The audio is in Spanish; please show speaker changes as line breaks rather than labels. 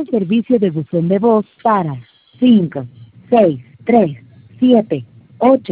el servicio de buzón de voz para 5, 6, 3, 7, 8.